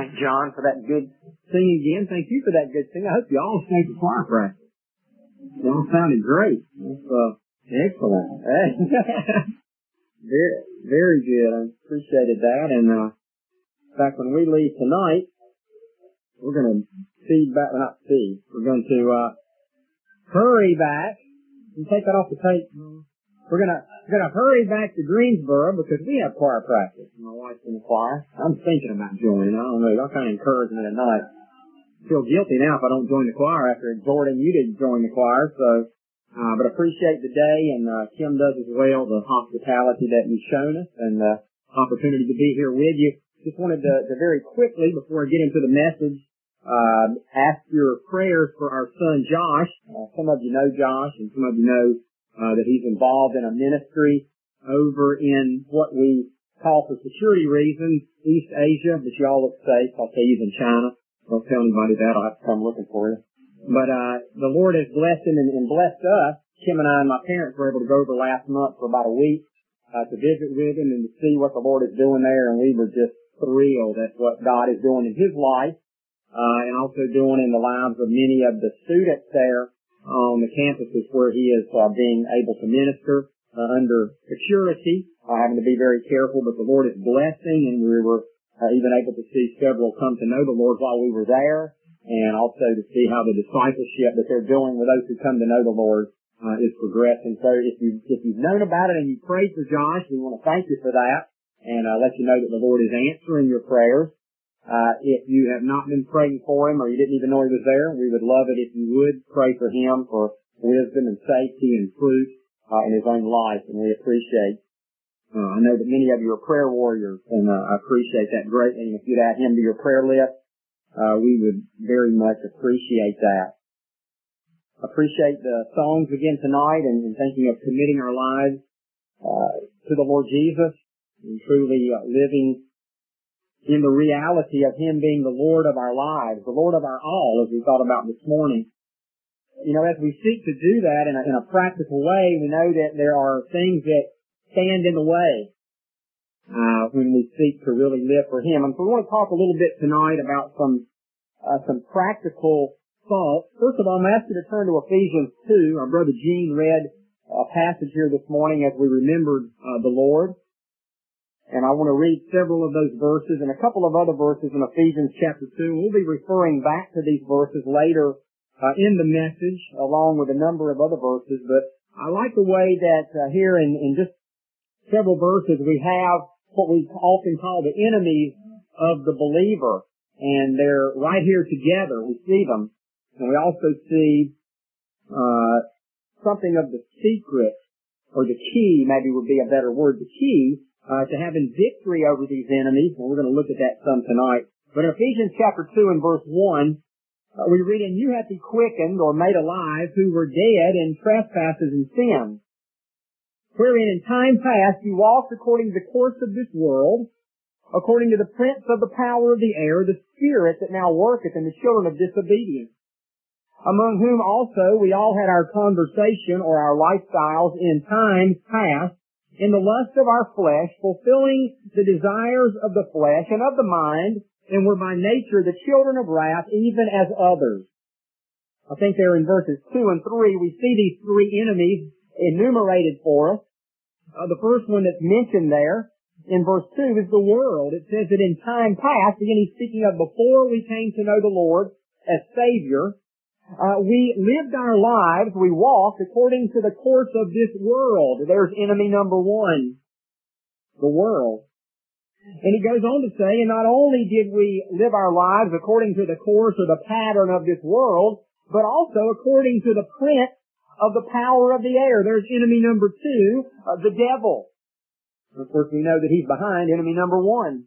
Thank John for that good singing again. Thank you for that good singing. I hope you all stayed for choir practice. You all sounded great. That's excellent. very, very good. I appreciated that. And in fact, when we leave tonight, we're going to we're going to hurry back. You take that off the tape. We're gonna hurry back to Greensboro because we have choir practice. My wife's in the choir. I'm thinking about joining. I don't know. Y'all kind of encourage me tonight. I feel guilty now if I don't join the choir after exhorting you to join the choir. So, but appreciate the day, and Kim does as well, the hospitality that you've shown us and the opportunity to be here with you. Just wanted to very quickly, before I get into the message, ask your prayers for our son Josh. Some of you know Josh, and some of you know that he's involved in a ministry over in what we call, for security reasons, East Asia, but you all look safe. I'll tell you he's in China. Don't tell anybody that. I'll have to come looking for you. But the Lord has blessed him and blessed us. Kim and I and my parents were able to go over last month for about a week to visit with him and to see what the Lord is doing there, and we were just thrilled at what God is doing in his life and also doing in the lives of many of the students there on the campuses where he is being able to minister under security, having to be very careful, but the Lord is blessing, and we were even able to see several come to know the Lord while we were there, and also to see how the discipleship that they're doing with those who come to know the Lord is progressing. So if you've known about it and you prayed for Josh, we want to thank you for that and let you know that the Lord is answering your prayers. If you have not been praying for him or you didn't even know he was there, we would love it if you would pray for him for wisdom and safety and fruit in his own life, and we appreciate. I know that many of you are prayer warriors, and I appreciate that greatly. And if you'd add him to your prayer list, we would very much appreciate that. Appreciate the songs again tonight, and thinking of committing our lives to the Lord Jesus and truly living in the reality of him being the Lord of our lives, the Lord of our all, as we thought about this morning. You know, as we seek to do that in a practical way, we know that there are things that stand in the way when we seek to really live for him. And so we want to talk a little bit tonight about some practical thoughts. First of all, I'm going to ask you to turn to Ephesians 2. Our brother Gene read a passage here this morning as we remembered the Lord. And I want to read several of those verses and a couple of other verses in Ephesians chapter 2. We'll be referring back to these verses later in the message, along with a number of other verses. But I like the way that here in just several verses we have what we often call the enemies of the believer. And they're right here together. We see them. And we also see something of the secret, or the key, maybe would be a better word, the key to having victory over these enemies, and we're going to look at that some tonight. But in Ephesians chapter 2 and verse 1, we read, "And you have been quickened or made alive who were dead in trespasses and sins, wherein in time past you walked according to the course of this world, according to the prince of the power of the air, the spirit that now worketh in the children of disobedience, among whom also we all had our conversation or our lifestyles in times past, in the lust of our flesh, fulfilling the desires of the flesh and of the mind, and were by nature the children of wrath, even as others." I think there in verses 2 and 3, we see these three enemies enumerated for us. The first one that's mentioned there in verse 2 is the world. It says that in time past, again he's speaking of before we came to know the Lord as Savior, we lived our lives, we walked according to the course of this world. There's enemy number one, the world. And he goes on to say, and not only did we live our lives according to the course or the pattern of this world, but also according to the prince of the power of the air. There's enemy number two, the devil. Of course, we know that he's behind enemy number one.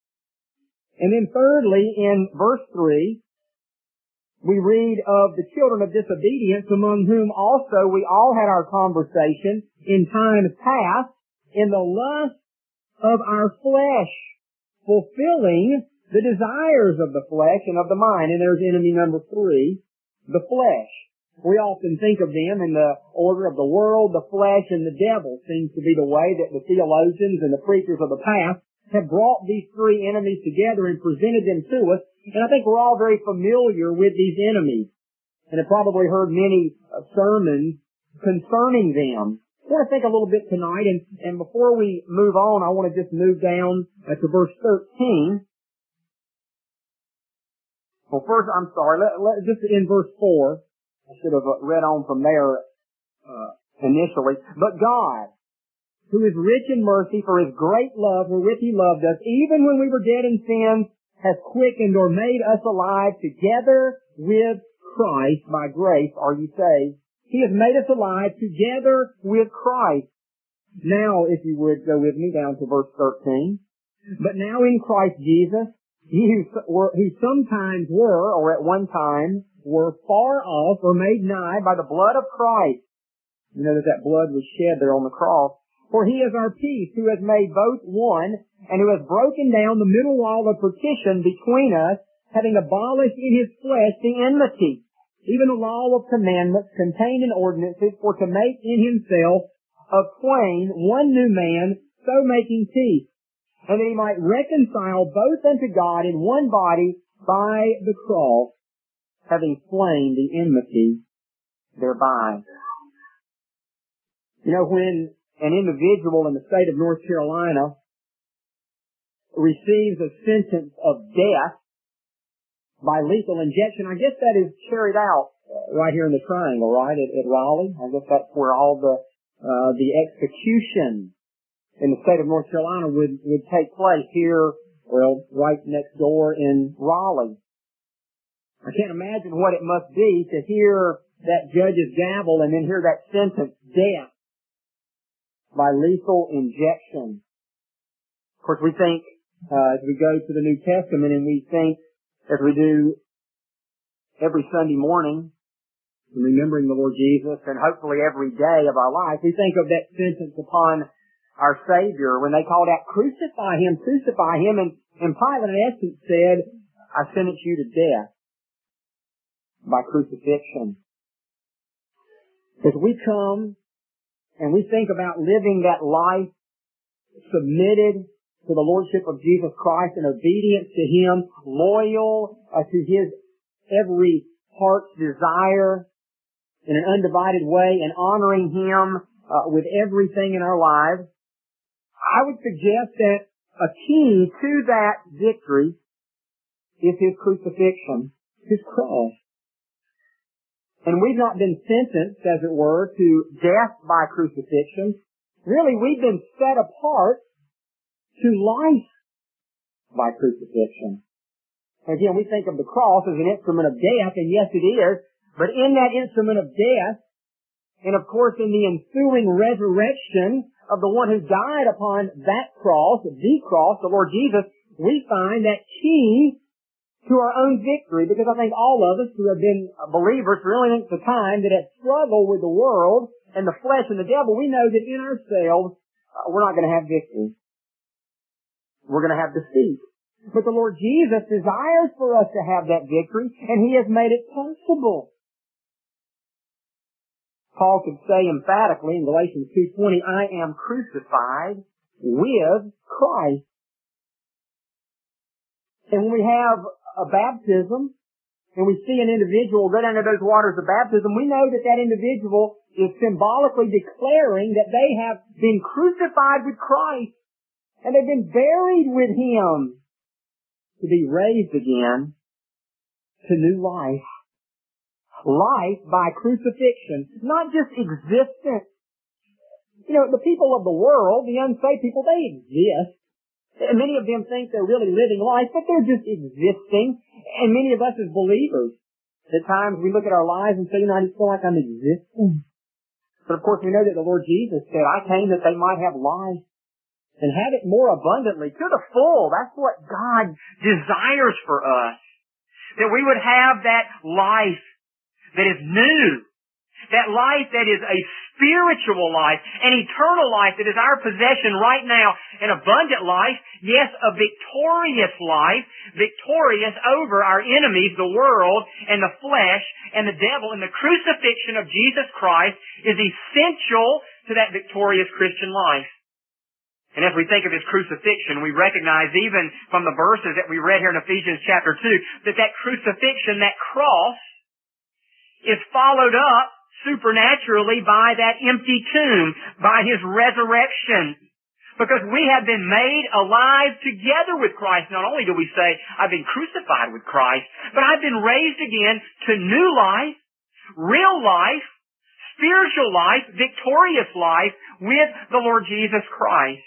And then thirdly, in verse 3, we read of the children of disobedience, among whom also we all had our conversation in times past, in the lust of our flesh, fulfilling the desires of the flesh and of the mind. And there's enemy number 3, the flesh. We often think of them in the order of the world, the flesh, and the devil seems to be the way that the theologians and the preachers of the past have brought these three enemies together and presented them to us. And I think we're all very familiar with these enemies and have probably heard many sermons concerning them. I want to think a little bit tonight, and before we move on, I want to just move down to verse 13. Well, first, I'm sorry, just in verse 4, I should have read on from there initially. But God, who is rich in mercy for His great love wherewith He loved us, even when we were dead in sins, has quickened or made us alive together with Christ. By grace are you saved. He has made us alive together with Christ. Now, if you would go with me down to verse 13. But now in Christ Jesus, ye who sometimes were, or at one time, were far off or made nigh by the blood of Christ. You know that blood was shed there on the cross. For He is our peace, who has made both one, and who has broken down the middle wall of partition between us, having abolished in His flesh the enmity, even the law of commandments contained in ordinances, for to make in Himself of twain one new man, so making peace, and that He might reconcile both unto God in one body by the cross, having slain the enmity thereby. You know, when an individual in the state of North Carolina receives a sentence of death by lethal injection, I guess that is carried out right here in the Triangle, right, at Raleigh. I guess that's where all the execution in the state of North Carolina would take place here, well, right next door in Raleigh. I can't imagine what it must be to hear that judge's gavel and then hear that sentence, death by lethal injection. Of course, we think, as we go to the New Testament, and we think, as we do every Sunday morning, remembering the Lord Jesus, and hopefully every day of our life, we think of that sentence upon our Savior when they called out, crucify Him, and Pilate in essence said, I sentence you to death by crucifixion. As we come and we think about living that life submitted to the Lordship of Jesus Christ and obedience to Him, loyal to His every heart's desire in an undivided way, and honoring Him with everything in our lives, I would suggest that a key to that victory is His crucifixion, His cross. And we've not been sentenced, as it were, to death by crucifixion. Really, we've been set apart to life by crucifixion. Again, we think of the cross as an instrument of death, and yes, it is. But in that instrument of death, and of course in the ensuing resurrection of the one who died upon that cross, the Lord Jesus, we find that key to our own victory, because I think all of us who have been believers for really lengths of time that have struggled with the world and the flesh and the devil, we know that in ourselves we're not going to have victory. We're going to have defeat. But the Lord Jesus desires for us to have that victory, and He has made it possible. Paul could say emphatically in Galatians 2:20, I am crucified with Christ. And when we have a baptism, and we see an individual go down to those waters of baptism, we know that that individual is symbolically declaring that they have been crucified with Christ, and they've been buried with Him to be raised again to new life. Life by crucifixion, not just existence. You know, the people of the world, the unsaved people, they exist. And many of them think they're really living life, but they're just existing. And many of us as believers, at times we look at our lives and say, I just feel like I'm existing. But of course we know that the Lord Jesus said, I came that they might have life and have it more abundantly, to the full. That's what God desires for us. That we would have that life that is new. That life that is a spiritual life, an eternal life that is our possession right now, an abundant life, yes, a victorious life, victorious over our enemies, the world and the flesh and the devil, and the crucifixion of Jesus Christ is essential to that victorious Christian life. And as we think of His crucifixion, we recognize even from the verses that we read here in Ephesians chapter 2, that crucifixion, that cross, is followed up supernaturally by that empty tomb, by His resurrection. Because we have been made alive together with Christ. Not only do we say, I've been crucified with Christ, but I've been raised again to new life, real life, spiritual life, victorious life with the Lord Jesus Christ.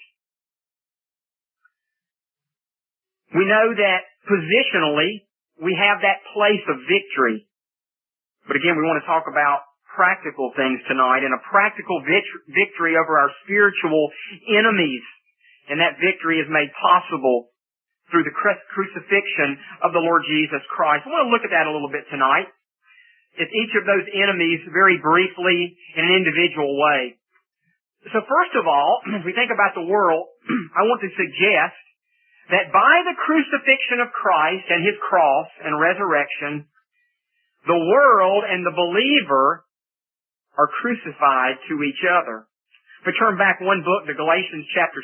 We know that positionally, we have that place of victory. But again, we want to talk about practical things tonight, and a practical victory over our spiritual enemies. And that victory is made possible through the crucifixion of the Lord Jesus Christ. I want to look at that a little bit tonight. It's each of those enemies very briefly in an individual way. So first of all, as we think about the world, I want to suggest that by the crucifixion of Christ and His cross and resurrection, the world and the believer are crucified to each other. If we turn back one book to Galatians chapter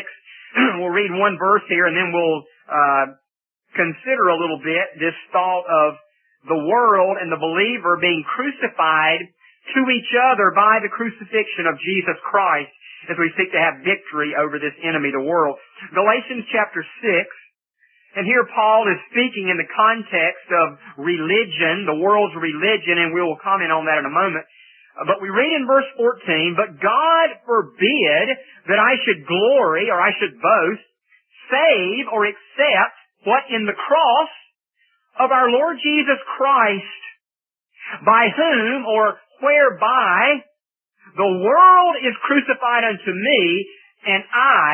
6, we'll read one verse here and then we'll consider a little bit this thought of the world and the believer being crucified to each other by the crucifixion of Jesus Christ as we seek to have victory over this enemy, the world. Galatians chapter 6, and here Paul is speaking in the context of religion, the world's religion, and we will comment on that in a moment. But we read in verse 14, but God forbid that I should glory or I should boast, save or accept what in the cross of our Lord Jesus Christ, by whom or whereby the world is crucified unto me and I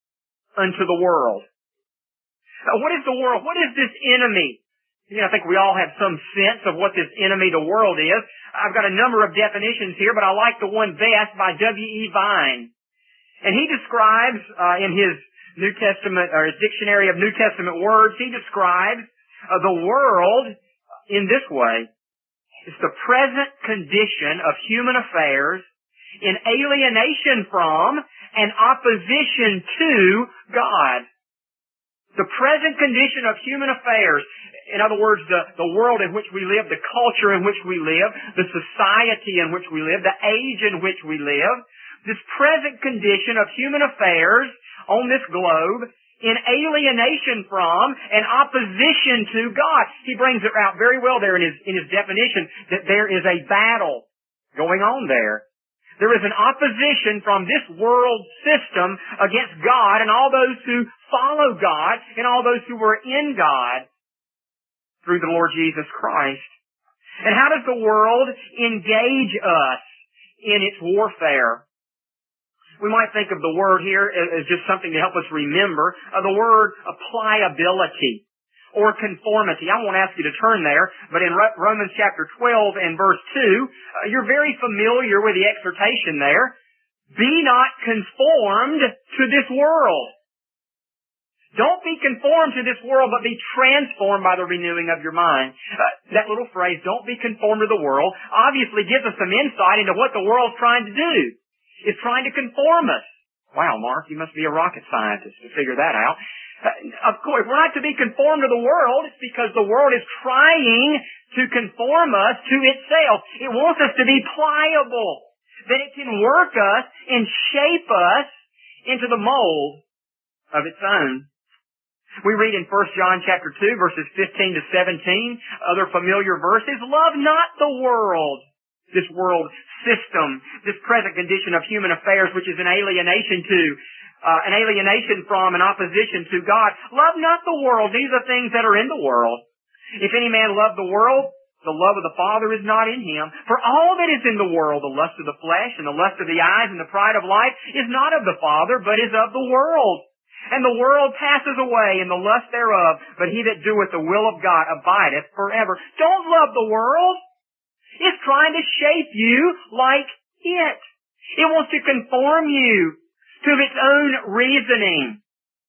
unto the world. What is the world? What is this enemy? I think we all have some sense of what this enemy, the world, is. I've got a number of definitions here, but I like the one best by W.E. Vine. And he describes, in his New Testament, or his Dictionary of New Testament Words, he describes the world in this way. It's the present condition of human affairs in alienation from and opposition to God. The present condition of human affairs. In other words, the world in which we live, the culture in which we live, the society in which we live, the age in which we live, this present condition of human affairs on this globe in alienation from and opposition to God. He brings it out very well there in his definition that there is a battle going on there. There is an opposition from this world system against God and all those who follow God and all those who were in God through the Lord Jesus Christ. And how does the world engage us in its warfare? We might think of the word here as just something to help us remember, the word pliability or conformity. I won't ask you to turn there, but in Romans chapter 12 and verse 2, you're very familiar with the exhortation there. Be not conformed to this world. Don't be conformed to this world, but be transformed by the renewing of your mind. That little phrase, don't be conformed to the world, obviously gives us some insight into what the world's trying to do. It's trying to conform us. Wow, Mark, you must be a rocket scientist to figure that out. Of course, we're not to be conformed to the world. It's because the world is trying to conform us to itself. It wants us to be pliable, that it can work us and shape us into the mold of its own. We read in 1 John chapter 2, verses 15 to 17, other familiar verses, love not the world, this world system, this present condition of human affairs, which is an alienation from and opposition to God. Love not the world, these are things that are in the world. If any man love the world, the love of the Father is not in him. For all that is in the world, the lust of the flesh and the lust of the eyes and the pride of life, is not of the Father, but is of the world. And the world passes away and the lust thereof, but he that doeth the will of God abideth forever. Don't love the world. It's trying to shape you like it. It wants to conform you to its own reasoning.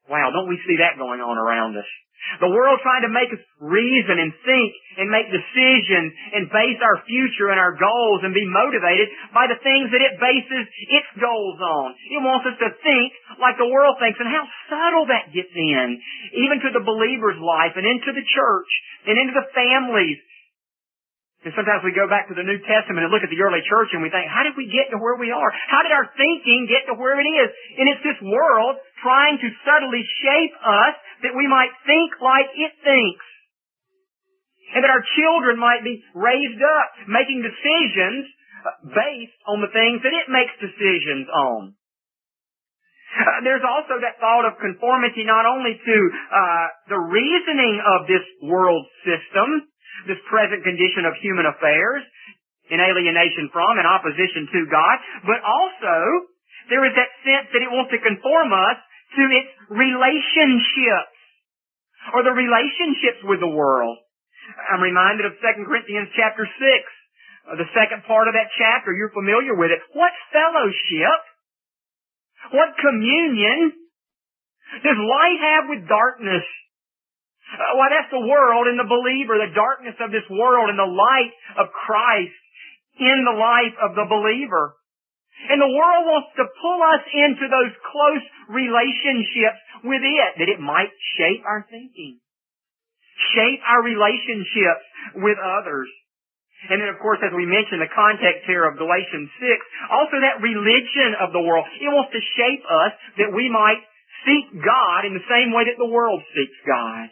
Wow, don't we see that going on around us? The world trying to make us reason and think and make decisions and base our future and our goals and be motivated by the things that it bases its goals on. It wants us to think like the world thinks, and how subtle that gets in, even to the believer's life and into the church and into the families. And sometimes we go back to the New Testament and look at the early church and we think, how did we get to where we are? How did our thinking get to where it is? And it's this world trying to subtly shape us that we might think like it thinks. And that our children might be raised up making decisions based on the things that it makes decisions on. There's also that thought of conformity not only to the reasoning of this world system, this present condition of human affairs, in alienation from and opposition to God, but also there is that sense that it wants to conform us to its relationships, or the relationships with the world. I'm reminded of 2 Corinthians chapter 6, the second part of that chapter. You're familiar with it. What fellowship, what communion does light have with darkness? Why, that's the world and the believer, the darkness of this world and the light of Christ in the life of the believer. And the world wants to pull us into those close relationships with it, that it might shape our thinking, shape our relationships with others. And then, of course, as we mentioned, the context here of Galatians 6, also that religion of the world. It wants to shape us that we might seek God in the same way that the world seeks God.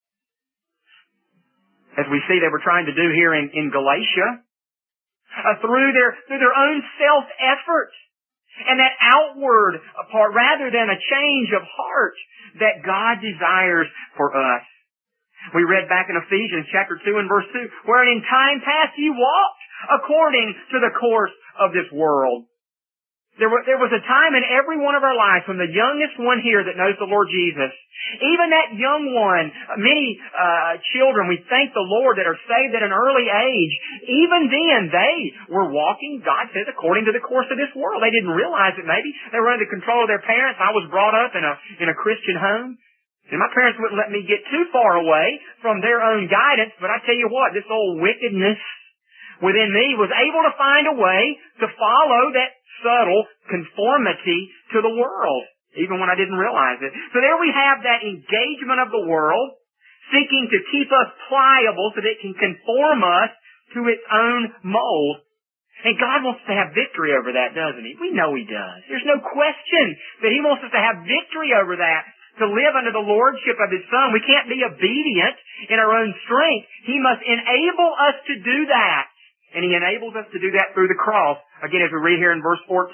As we see they were trying to do here in Galatia, through their own self-effort and that outward part rather than a change of heart that God desires for us. We read back in Ephesians chapter 2 and verse 2, wherein in time past ye walked according to the course of this world. There was a time in every one of our lives, from the youngest one here that knows the Lord Jesus, even that young one, many children, we thank the Lord that are saved at an early age, even then they were walking, God says, according to the course of this world. They didn't realize it maybe. They were under the control of their parents. I was brought up in a Christian home. And my parents wouldn't let me get too far away from their own guidance, but I tell you what, this old wickedness within me was able to find a way to follow that subtle conformity to the world, even when I didn't realize it. So there we have that engagement of the world, seeking to keep us pliable so that it can conform us to its own mold. And God wants to have victory over that, doesn't He? We know He does. There's no question that He wants us to have victory over that, to live under the lordship of His Son. We can't be obedient in our own strength. He must enable us to do that. And He enables us to do that through the cross. Again, as we read here in verse 14,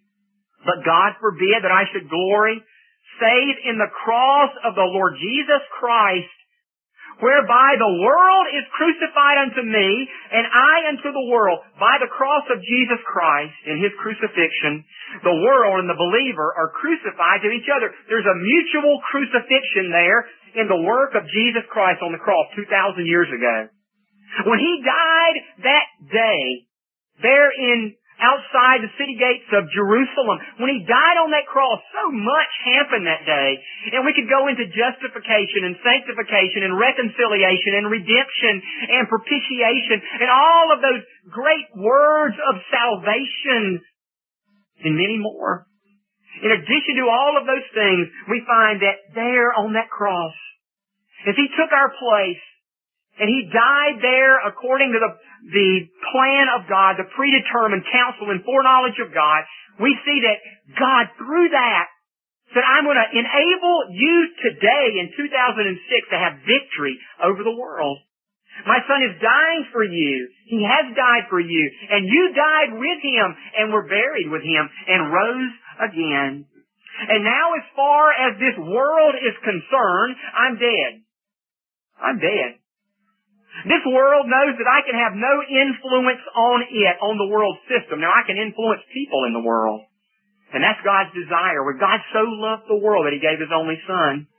but God forbid that I should glory save in the cross of the Lord Jesus Christ, whereby the world is crucified unto me, and I unto the world. By the cross of Jesus Christ, in His crucifixion, the world and the believer are crucified to each other. There's a mutual crucifixion there in the work of Jesus Christ on the cross 2,000 years ago. When He died that day, there outside the city gates of Jerusalem, when He died on that cross, so much happened that day. And we could go into justification and sanctification and reconciliation and redemption and propitiation and all of those great words of salvation and many more. In addition to all of those things, we find that there on that cross, as He took our place, and He died there according to the plan of God, the predetermined counsel and foreknowledge of God. We see that God, through that, said, I'm going to enable you today in 2006 to have victory over the world. My Son is dying for you. He has died for you. And you died with Him and were buried with Him and rose again. And now as far as this world is concerned, I'm dead. I'm dead. This world knows that I can have no influence on it, on the world system. Now, I can influence people in the world. And that's God's desire. Where God so loved the world that He gave His only Son.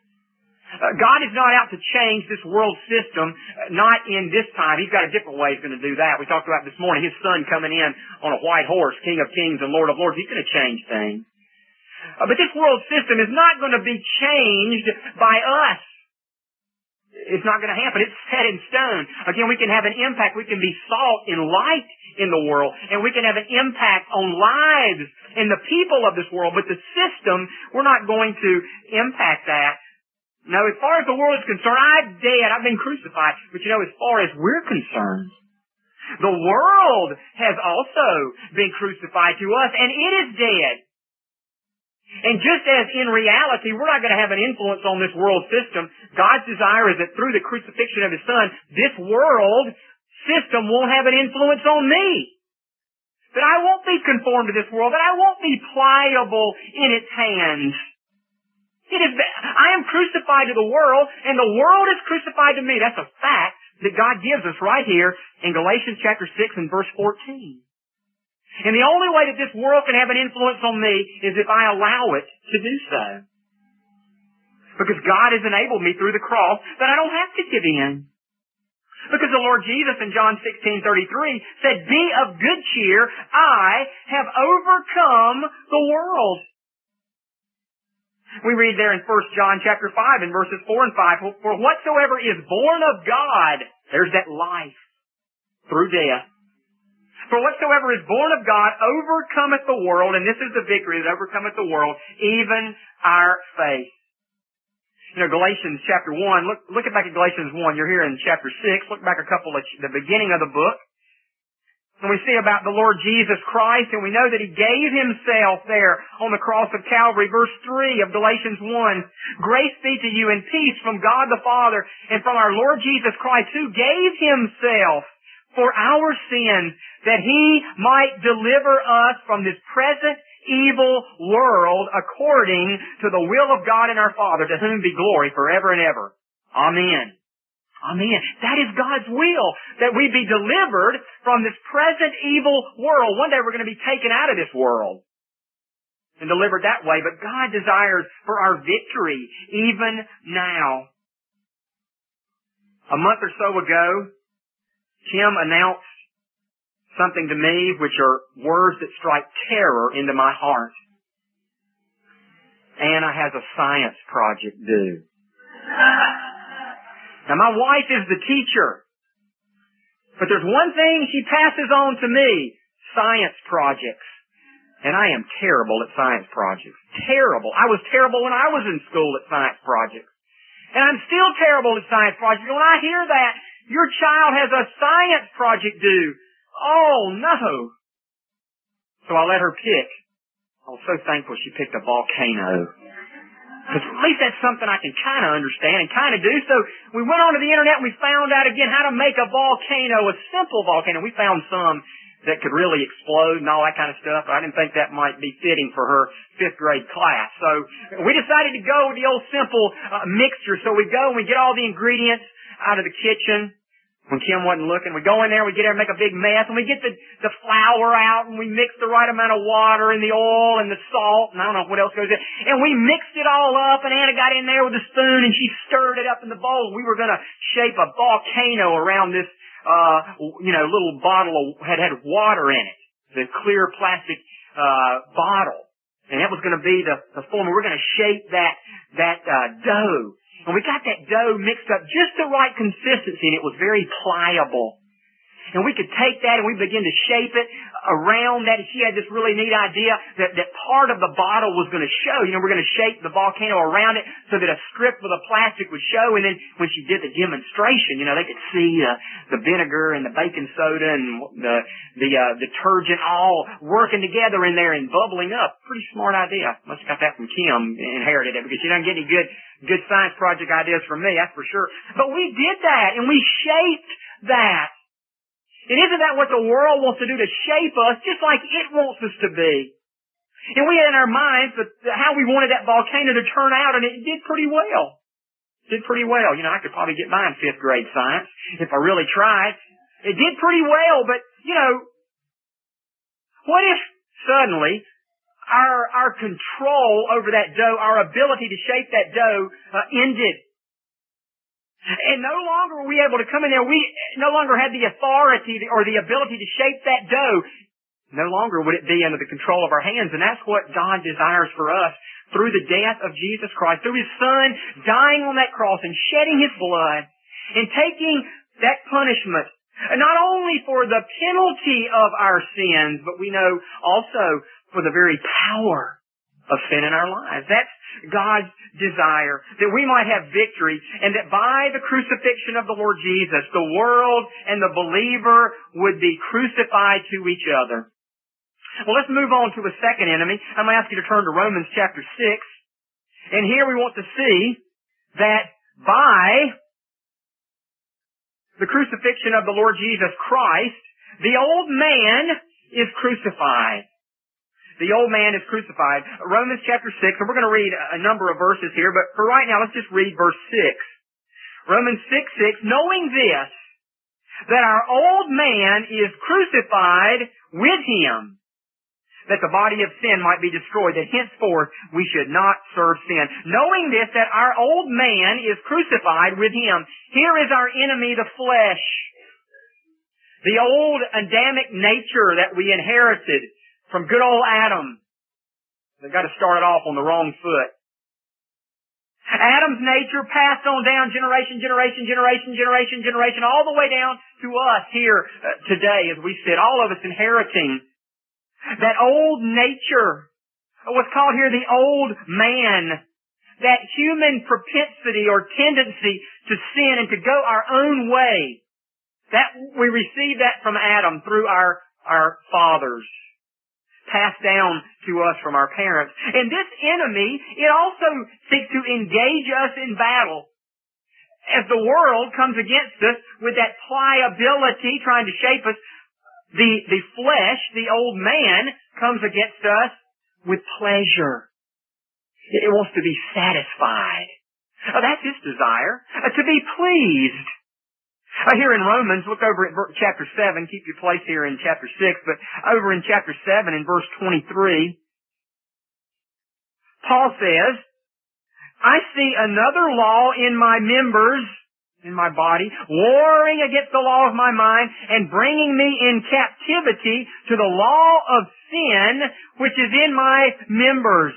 God is not out to change this world system, not in this time. He's got a different way He's going to do that. We talked about this morning, His Son coming in on a white horse, King of Kings and Lord of Lords. He's going to change things. But this world system is not going to be changed by us. It's not going to happen. It's set in stone. Again, we can have an impact. We can be salt and light in the world, and we can have an impact on lives and the people of this world. But the system, we're not going to impact that. No, as far as the world is concerned, I'm dead. I've been crucified. But as far as we're concerned, the world has also been crucified to us, and it is dead. And just as in reality, we're not going to have an influence on this world system, God's desire is that through the crucifixion of His Son, this world system won't have an influence on me. That I won't be conformed to this world, that I won't be pliable in its hands. I am crucified to the world, and the world is crucified to me. That's a fact that God gives us right here in Galatians chapter 6 and verse 14. And the only way that this world can have an influence on me is if I allow it to do so. Because God has enabled me through the cross that I don't have to give in. Because the Lord Jesus in John 16:33 said, "Be of good cheer, I have overcome the world." We read there in 1 John chapter 5 in verses 4 and 5, "For whatsoever is born of God," there's that life through death. "For whatsoever is born of God overcometh the world," and this is the victory that overcometh the world, "even our faith." Galatians chapter 1, look back at Galatians 1. You're here in chapter 6. Look back a couple at the beginning of the book. And we see about the Lord Jesus Christ, and we know that He gave Himself there on the cross of Calvary. Verse 3 of Galatians 1, "Grace be to you and peace from God the Father and from our Lord Jesus Christ, who gave Himself for our sins, that He might deliver us from this present evil world according to the will of God and our Father, to whom be glory forever and ever. Amen." Amen. That is God's will, that we be delivered from this present evil world. One day we're going to be taken out of this world and delivered that way, but God desires for our victory even now. A month or so ago, Kim announced something to me which are words that strike terror into my heart. Anna has a science project due. Now, my wife is the teacher, but there's one thing she passes on to me: science projects. And I am terrible at science projects. Terrible. I was terrible when I was in school at science projects. And I'm still terrible at science projects. And when I hear that, your child has a science project due, oh no. So I let her pick. I was so thankful she picked a volcano. Because at least that's something I can kind of understand and kind of do. So we went onto the internet and we found out again how to make a volcano, a simple volcano. We found some that could really explode and all that kind of stuff. I didn't think that might be fitting for her 5th grade class. So we decided to go with the old simple mixture. So we go and we get all the ingredients out of the kitchen. When Kim wasn't looking, we go in there, we get there and make a big mess, and we get the flour out, and we mix the right amount of water and the oil and the salt, and I don't know what else goes in. And we mixed it all up, and Anna got in there with a spoon, and she stirred it up in the bowl. We were going to shape a volcano around this, little bottle had water in it. The clear plastic, bottle. And that was going to be the form. We're going to shape that dough. And we got that dough mixed up just the right consistency, and it was very pliable. And we could take that and we begin to shape it around that. She had this really neat idea that part of the bottle was going to show. We're going to shape the volcano around it so that a strip of the plastic would show. And then when she did the demonstration, they could see the vinegar and the baking soda and the detergent all working together in there and bubbling up. Pretty smart idea. Must have got that from Kim, inherited it, because she doesn't get any good science project ideas from me, that's for sure. But we did that and we shaped that. And isn't that what the world wants to do, to shape us just like it wants us to be? And we had in our minds how we wanted that volcano to turn out, and it did pretty well. Did pretty well. I could probably get by in 5th grade science if I really tried. It did pretty well, but, what if suddenly our control over that dough, our ability to shape that dough, ended? And no longer were we able to come in there. We no longer had the authority or the ability to shape that dough. No longer would it be under the control of our hands. And that's what God desires for us through the death of Jesus Christ, through His Son dying on that cross and shedding His blood and taking that punishment, not only for the penalty of our sins, but we know also for the very power of sin in our lives. That's God's desire, that we might have victory, and that by the crucifixion of the Lord Jesus, the world and the believer would be crucified to each other. Well, let's move on to a second enemy. I'm going to ask you to turn to Romans chapter 6. And here we want to see that by the crucifixion of the Lord Jesus Christ, the old man is crucified. The old man is crucified. Romans chapter 6, and we're going to read a number of verses here, but for right now, let's just read verse 6. Romans 6:6, knowing this, that our old man is crucified with Him, that the body of sin might be destroyed, that henceforth we should not serve sin. Knowing this, that our old man is crucified with Him. Here is our enemy, the flesh. The old Adamic nature that we inherited from good old Adam. They've got to start it off on the wrong foot. Adam's nature passed on down generation, all the way down to us here today as we sit, all of us inheriting that old nature, what's called here the old man, that human propensity or tendency to sin and to go our own way. That we receive that from Adam through our fathers, passed down to us from our parents. And this enemy, it also seeks to engage us in battle. As the world comes against us with that pliability trying to shape us, the flesh, the old man, comes against us with pleasure. It wants to be satisfied. That's its desire, to be pleased. Here in Romans, look over at chapter 7, keep your place here in chapter 6, but over in chapter 7 in verse 23, Paul says, I see another law in my members, in my body, warring against the law of my mind and bringing me in captivity to the law of sin which is in my members.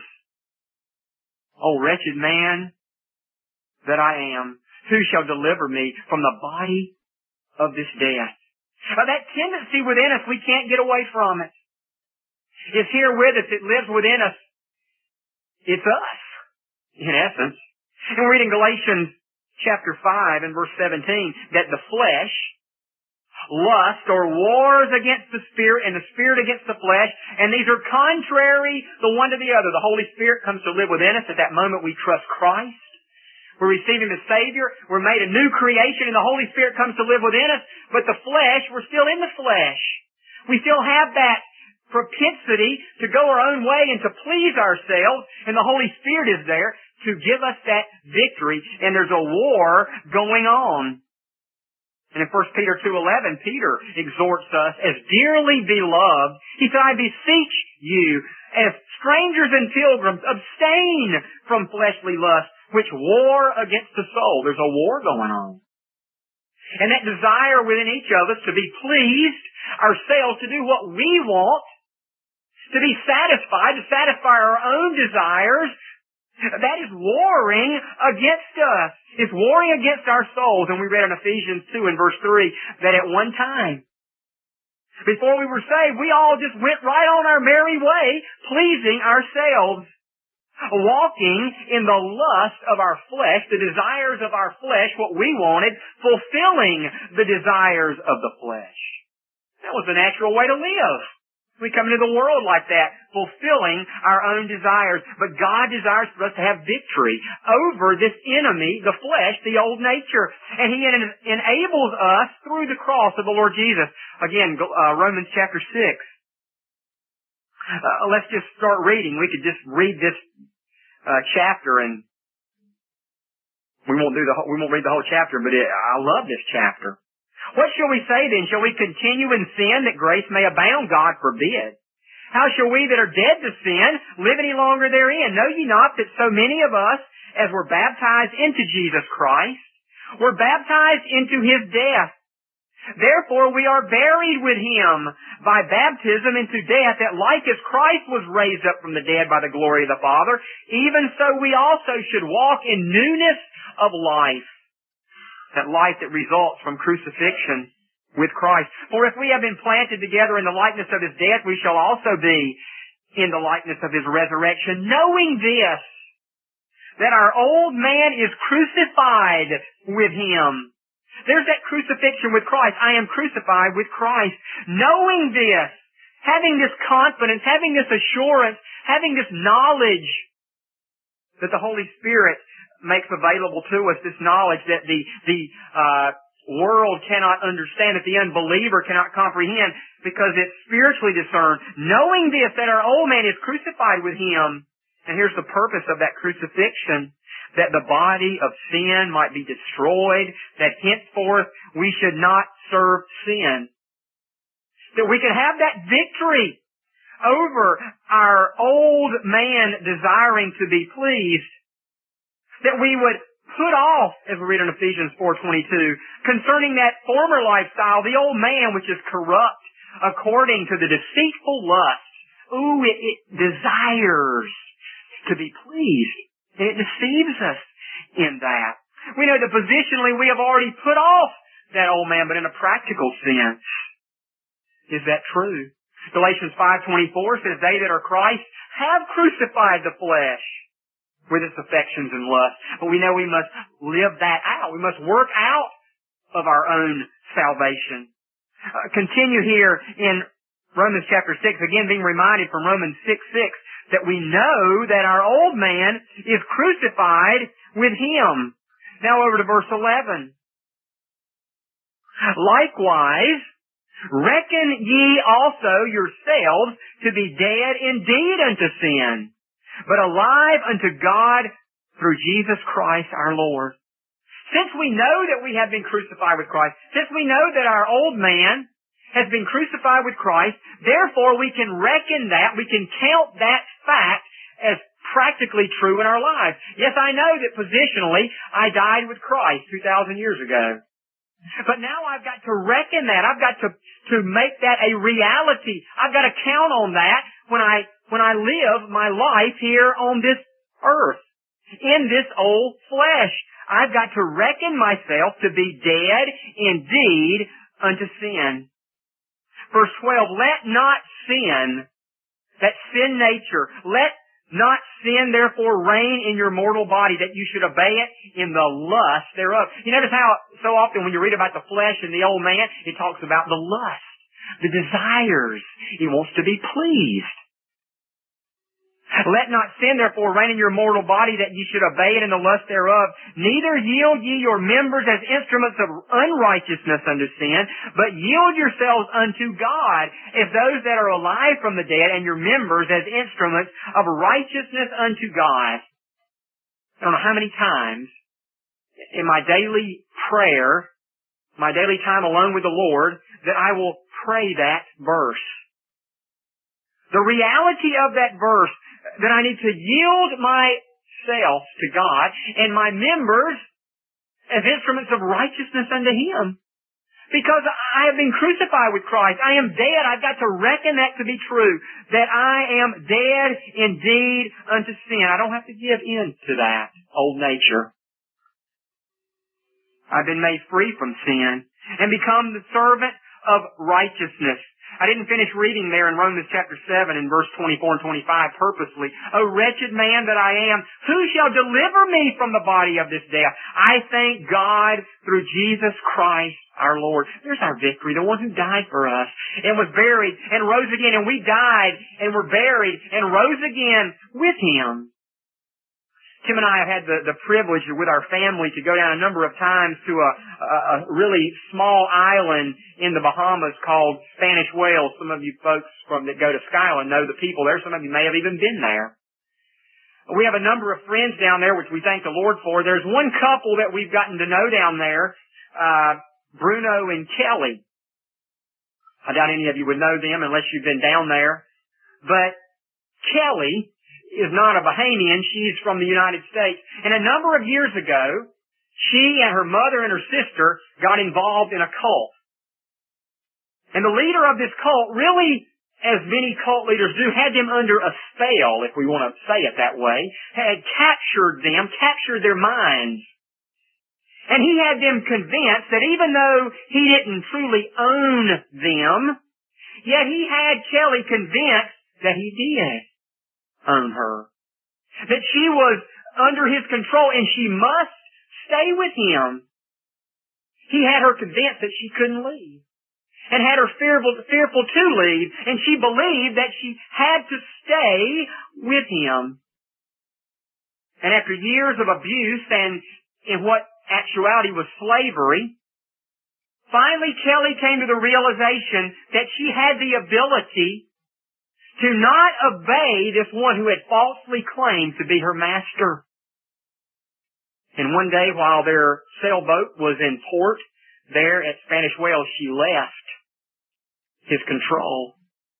O wretched man that I am, who shall deliver me from the body of this death? That tendency within us, we can't get away from it. It's here with us. It lives within us. It's us, in essence. And we're reading Galatians chapter 5 and verse 17, that the flesh lust or wars against the Spirit and the Spirit against the flesh, and these are contrary the one to the other. The Holy Spirit comes to live within us. At that moment we trust Christ. We receive Him as Savior. We're made a new creation and the Holy Spirit comes to live within us. But the flesh, we're still in the flesh. We still have that propensity to go our own way and to please ourselves, and the Holy Spirit is there to give us that victory, and there's a war going on. And in 1 Peter 2:11, Peter exhorts us, as dearly beloved, he said, I beseech you, as strangers and pilgrims, abstain from fleshly lusts, which war against the soul. There's a war going on. And that desire within each of us to be pleased ourselves, to do what we want, to be satisfied, to satisfy our own desires, that is warring against us. It's warring against our souls. And we read in Ephesians 2 and verse 3 that at one time, before we were saved, we all just went right on our merry way, pleasing ourselves, walking in the lust of our flesh, the desires of our flesh, what we wanted, fulfilling the desires of the flesh. That was the natural way to live. We come into the world like that, fulfilling our own desires. But God desires for us to have victory over this enemy, the flesh, the old nature. And He enables us through the cross of the Lord Jesus. Again, Romans chapter 6. Let's just start reading. We could just read this chapter, and we won't read the whole chapter, but I love this chapter. What shall we say then? Shall we continue in sin that grace may abound? God forbid. How shall we that are dead to sin live any longer therein? Know ye not that so many of us, as were baptized into Jesus Christ, were baptized into His death? Therefore we are buried with him by baptism into death, that like as Christ was raised up from the dead by the glory of the Father, even so we also should walk in newness of life. That life that results from crucifixion with Christ. For if we have been planted together in the likeness of his death, we shall also be in the likeness of his resurrection, knowing this, that our old man is crucified with him. There's that crucifixion with Christ. I am crucified with Christ. Knowing this, having this confidence, having this assurance, having this knowledge that the Holy Spirit makes available to us, this knowledge that the world cannot understand, that the unbeliever cannot comprehend, because it's spiritually discerned. Knowing this, that our old man is crucified with him. And here's the purpose of that crucifixion, that the body of sin might be destroyed, that henceforth we should not serve sin. That we can have that victory over our old man desiring to be pleased. That we would put off, as we read in Ephesians 4:22, concerning that former lifestyle, the old man which is corrupt according to the deceitful lust. It desires to be pleased. And it deceives us in that. We know that positionally we have already put off that old man, but in a practical sense, is that true? Galatians 5:24 says, they that are Christ have crucified the flesh with its affections and lusts. But we know we must live that out. We must work out of our own salvation. Continue here in Romans chapter 6, again being reminded from Romans 6:6, that we know that our old man is crucified with him. Now over to verse 11. Likewise, reckon ye also yourselves to be dead indeed unto sin, but alive unto God through Jesus Christ our Lord. Since we know that we have been crucified with Christ, since we know that our old man has been crucified with Christ, therefore we can reckon that, we can count that fact as practically true in our lives. Yes, I know that positionally I died with Christ 2,000 years ago. But now I've got to reckon that. I've got to make that a reality. I've got to count on that when I live my life here on this earth, in this old flesh. I've got to reckon myself to be dead indeed unto sin. Verse 12, let not sin, that sin nature, let not sin therefore reign in your mortal body, that you should obey it in the lust thereof. You notice how so often when you read about the flesh and the old man, it talks about the lust, the desires. He wants to be pleased. Let not sin therefore reign in your mortal body, that ye should obey it in the lust thereof. Neither yield ye your members as instruments of unrighteousness unto sin, but yield yourselves unto God as those that are alive from the dead, and your members as instruments of righteousness unto God. I don't know how many times in my daily prayer, my daily time alone with the Lord, that I will pray that verse. The reality of that verse, that I need to yield myself to God and my members as instruments of righteousness unto Him. Because I have been crucified with Christ. I am dead. I've got to reckon that to be true. That I am dead indeed unto sin. I don't have to give in to that old nature. I've been made free from sin and become the servant of righteousness. I didn't finish reading there in Romans chapter 7 in verse 24 and 25 purposely. O wretched man that I am, who shall deliver me from the body of this death? I thank God through Jesus Christ our Lord. There's our victory, the one who died for us and was buried and rose again, and we died and were buried and rose again with Him. Tim and I have had the privilege with our family to go down a number of times to a really small island in the Bahamas called Spanish Whales. Some of you folks that go to Skyland know the people there. Some of you may have even been there. We have a number of friends down there, which we thank the Lord for. There's one couple that we've gotten to know down there, Bruno and Kelly. I doubt any of you would know them unless you've been down there. But Kelly is not a Bahamian. She's from the United States. And a number of years ago, she and her mother and her sister got involved in a cult. And the leader of this cult really, as many cult leaders do, had them under a spell, if we want to say it that way, had captured their minds. And he had them convinced that even though he didn't truly own them, yet he had Kelly convinced that he did own her. That she was under his control and she must stay with him. He had her convinced that she couldn't leave, and had her fearful to leave, and she believed that she had to stay with him. And after years of abuse and in what actuality was slavery, finally Kelly came to the realization that she had the ability to not obey this one who had falsely claimed to be her master. And one day while their sailboat was in port there at Spanish Wells, she left his control.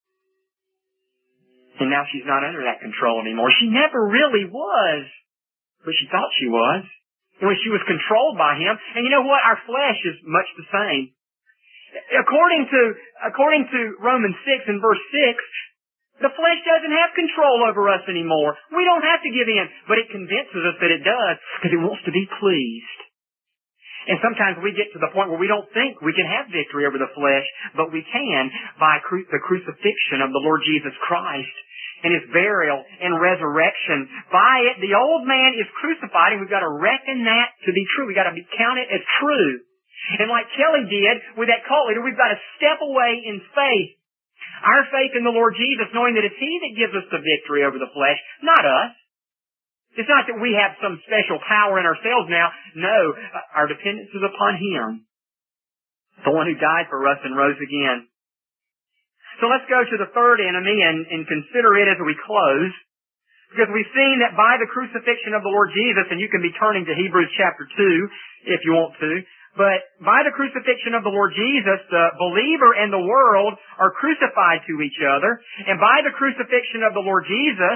And now she's not under that control anymore. She never really was, but she thought she was. And when she was controlled by him, and you know what? Our flesh is much the same. According to Romans 6 and verse 6, the flesh doesn't have control over us anymore. We don't have to give in, but it convinces us that it does because it wants to be pleased. And sometimes we get to the point where we don't think we can have victory over the flesh, but we can by the crucifixion of the Lord Jesus Christ and His burial and resurrection. By it, the old man is crucified, and we've got to reckon that to be true. We've got to count it as true. And like Kelly did with that cult leader, we've got to step away in faith. Our faith in the Lord Jesus, knowing that it's He that gives us the victory over the flesh, not us. It's not that we have some special power in ourselves now. No, our dependence is upon Him, the one who died for us and rose again. So let's go to the third enemy and consider it as we close. Because we've seen that by the crucifixion of the Lord Jesus, and you can be turning to Hebrews chapter 2 if you want to, but by the crucifixion of the Lord Jesus, the believer and the world are crucified to each other. And by the crucifixion of the Lord Jesus,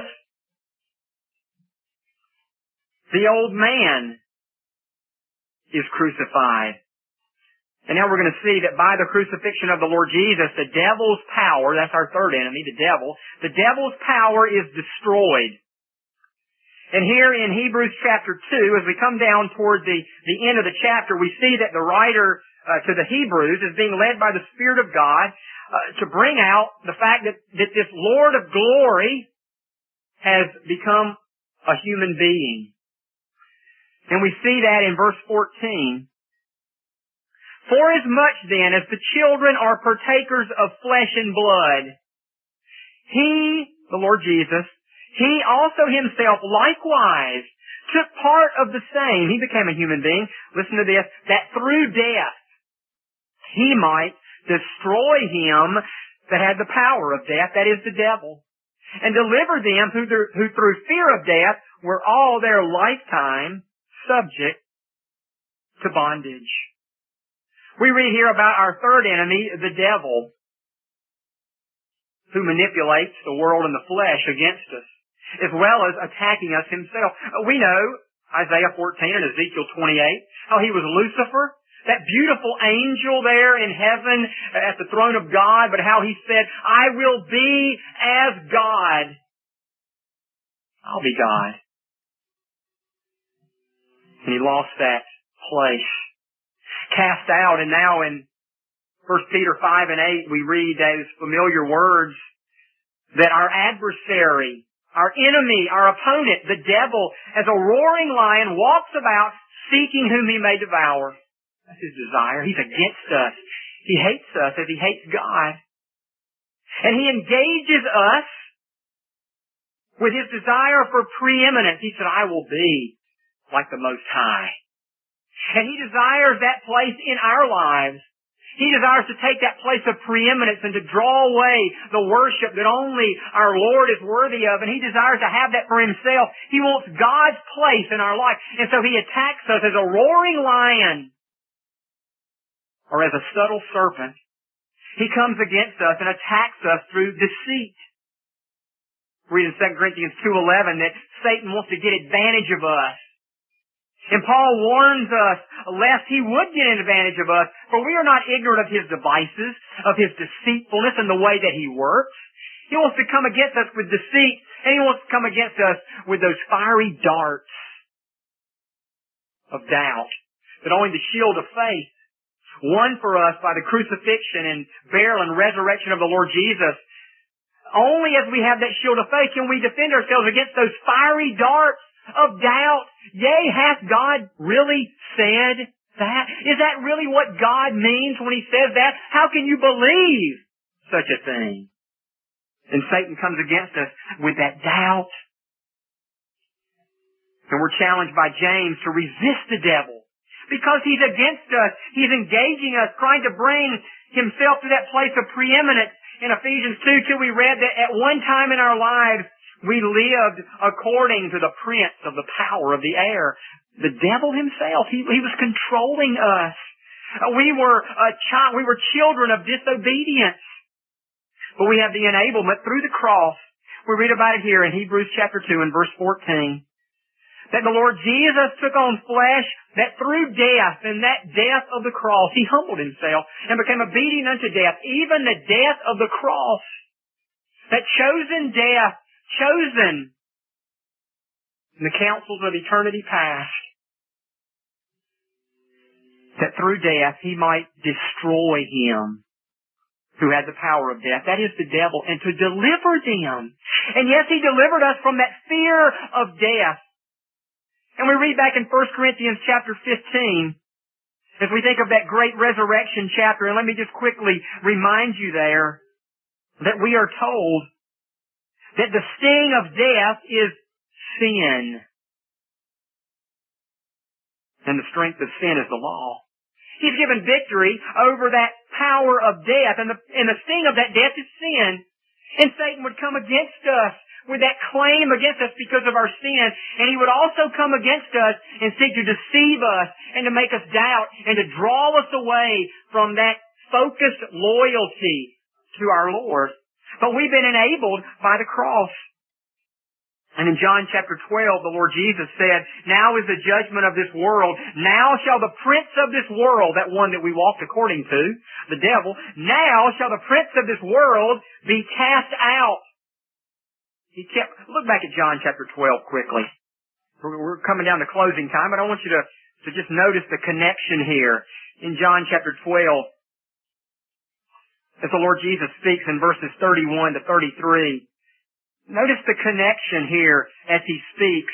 the old man is crucified. And now we're going to see that by the crucifixion of the Lord Jesus, the devil's power, that's our third enemy, the devil's power is destroyed. And here in Hebrews chapter 2, as we come down toward the end of the chapter, we see that the writer to the Hebrews is being led by the Spirit of God to bring out the fact that this Lord of glory has become a human being. And we see that in verse 14. Forasmuch then as the children are partakers of flesh and blood, He, the Lord Jesus, He also Himself likewise took part of the same. He became a human being. Listen to this. That through death, He might destroy him that had the power of death, that is the devil, and deliver them who through fear of death were all their lifetime subject to bondage. We read here about our third enemy, the devil, who manipulates the world and the flesh against us, as well as attacking us himself. We know Isaiah 14 and Ezekiel 28, how he was Lucifer, that beautiful angel there in heaven at the throne of God, but how he said, I will be as God. I'll be God. And he lost that place. Cast out, and now in 1 Peter 5 and 8 we read those familiar words that our adversary, our enemy, our opponent, the devil, as a roaring lion, walks about seeking whom he may devour. That's his desire. He's against us. He hates us as he hates God. And he engages us with his desire for preeminence. He said, I will be like the Most High. And he desires that place in our lives. He desires to take that place of preeminence and to draw away the worship that only our Lord is worthy of. And he desires to have that for himself. He wants God's place in our life. And so he attacks us as a roaring lion or as a subtle serpent. He comes against us and attacks us through deceit. We read in 2 Corinthians 2:11 that Satan wants to get advantage of us. And Paul warns us lest he would get an advantage of us, for we are not ignorant of his devices, of his deceitfulness and the way that he works. He wants to come against us with deceit, and he wants to come against us with those fiery darts of doubt. But only the shield of faith, won for us by the crucifixion and burial and resurrection of the Lord Jesus, only as we have that shield of faith can we defend ourselves against those fiery darts of doubt. Yea, hath God really said that? Is that really what God means when He says that? How can you believe such a thing? And Satan comes against us with that doubt. And we're challenged by James to resist the devil. Because he's against us. He's engaging us, trying to bring himself to that place of preeminence. In Ephesians 2, we read that at one time in our lives, we lived according to the prince of the power of the air. The devil himself, he was controlling us. We were children of disobedience. But we have the enablement through the cross. We read about it here in Hebrews chapter 2 and verse 14. That the Lord Jesus took on flesh, that through death, and that death of the cross, He humbled Himself and became obedient unto death, even the death of the cross. That chosen death, chosen in the councils of eternity past, that through death He might destroy him who had the power of death, that is the devil, and to deliver them. And yes, He delivered us from that fear of death. And we read back in 1 Corinthians chapter 15, as we think of that great resurrection chapter, and let me just quickly remind you there that we are told that the sting of death is sin. And the strength of sin is the law. He's given victory over that power of death, and the sting of that death is sin. And Satan would come against us with that claim against us because of our sin. And he would also come against us and seek to deceive us and to make us doubt and to draw us away from that focused loyalty to our Lord. But we've been enabled by the cross. And in John chapter 12, the Lord Jesus said, now is the judgment of this world. Now shall the prince of this world, that one that we walked according to, the devil, now shall the prince of this world be cast out. Look back at John chapter 12 quickly. We're coming down to closing time, but I want you to just notice the connection here in John chapter 12. As the Lord Jesus speaks in verses 31 to 33. Notice the connection here as He speaks.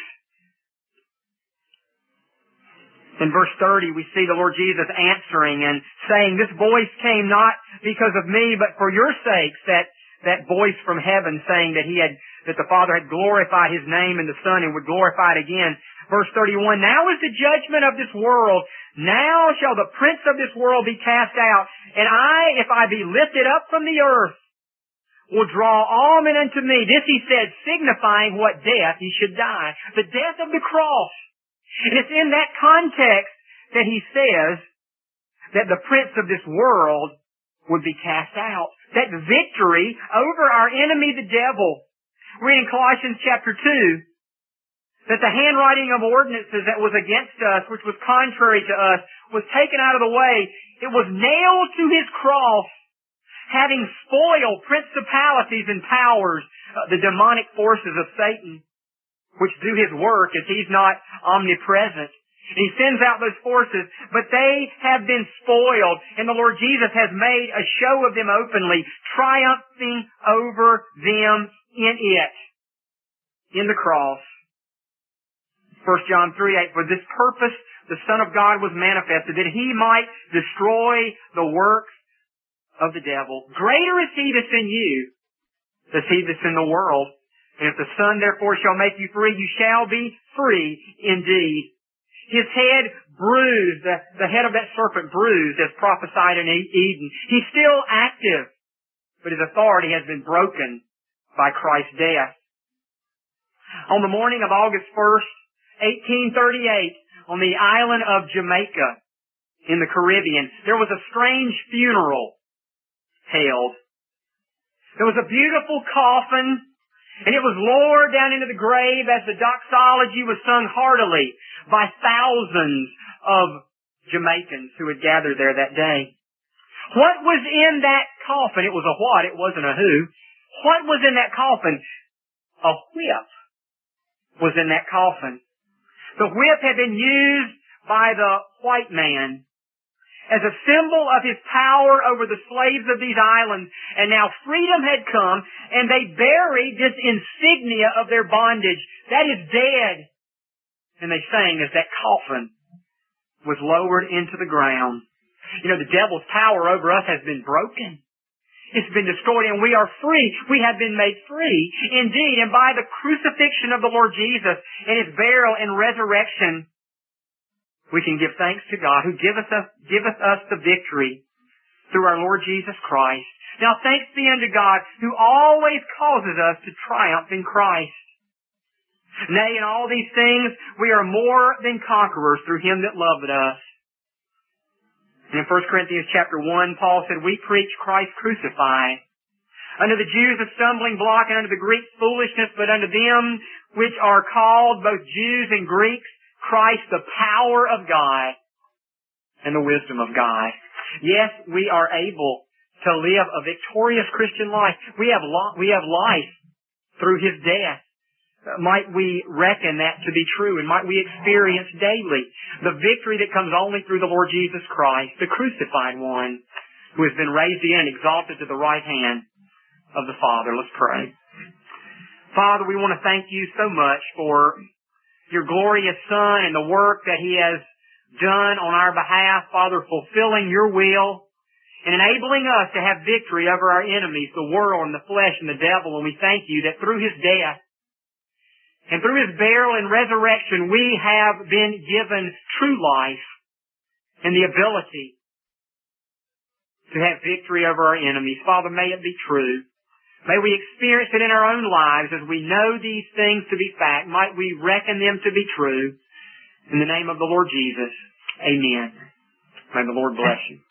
In verse 30, we see the Lord Jesus answering and saying, this voice came not because of me, but for your sakes, that voice from heaven saying that the Father had glorified His name in the Son and would glorify it again. Verse 31, now is the judgment of this world. Now shall the prince of this world be cast out. And I, if I be lifted up from the earth, will draw all men unto me. This He said, signifying what death He should die. The death of the cross. And it's in that context that He says that the prince of this world would be cast out. That victory over our enemy, the devil. Read in Colossians chapter 2 that the handwriting of ordinances that was against us, which was contrary to us, was taken out of the way. It was nailed to His cross, having spoiled principalities and powers, the demonic forces of Satan, which do his work as he's not omnipresent. And he sends out those forces, but they have been spoiled, and the Lord Jesus has made a show of them openly, triumphing over them in it, in the cross. 1 John 3:8, for this purpose the Son of God was manifested, that He might destroy the works of the devil. Greater is He that's in you than he that's in the world. And if the Son therefore shall make you free, you shall be free indeed. His head bruised, the head of that serpent bruised as prophesied in Eden. He's still active, but His authority has been broken by Christ's death. On the morning of August 1st, 1838, on the island of Jamaica in the Caribbean, there was a strange funeral held. There was a beautiful coffin, And it was lowered down into the grave as the doxology was sung heartily by thousands of Jamaicans who had gathered there that day. What was in that coffin? It was a what, it wasn't a who. What was in that coffin? A whip was in that coffin. The whip had been used by the white man as a symbol of his power over the slaves of these islands. And now freedom had come, and they buried this insignia of their bondage. That is dead. And they sang as that coffin was lowered into the ground. You know, the devil's power over us has been broken. It's been destroyed, and we are free. We have been made free. Indeed, and by the crucifixion of the Lord Jesus and His burial and resurrection, we can give thanks to God who giveth us the victory through our Lord Jesus Christ. Now thanks be unto God who always causes us to triumph in Christ. Nay, in all these things we are more than conquerors through Him that loved us. And in 1 Corinthians chapter 1, Paul said, we preach Christ crucified. Unto the Jews a stumbling block, and unto the Greeks foolishness, but unto them which are called, both Jews and Greeks, Christ the power of God and the wisdom of God. Yes, we are able to live a victorious Christian life. We have life through His death. Might we reckon that to be true, and might we experience daily the victory that comes only through the Lord Jesus Christ, the crucified one, who has been raised again and exalted to the right hand of the Father. Let's pray. Father, we want to thank You so much for Your glorious Son and the work that He has done on our behalf, Father, fulfilling Your will and enabling us to have victory over our enemies, the world and the flesh and the devil. And we thank You that through His death and through His burial and resurrection, we have been given true life and the ability to have victory over our enemies. Father, may it be true. May we experience it in our own lives as we know these things to be fact. Might we reckon them to be true. In the name of the Lord Jesus, amen. May the Lord bless you.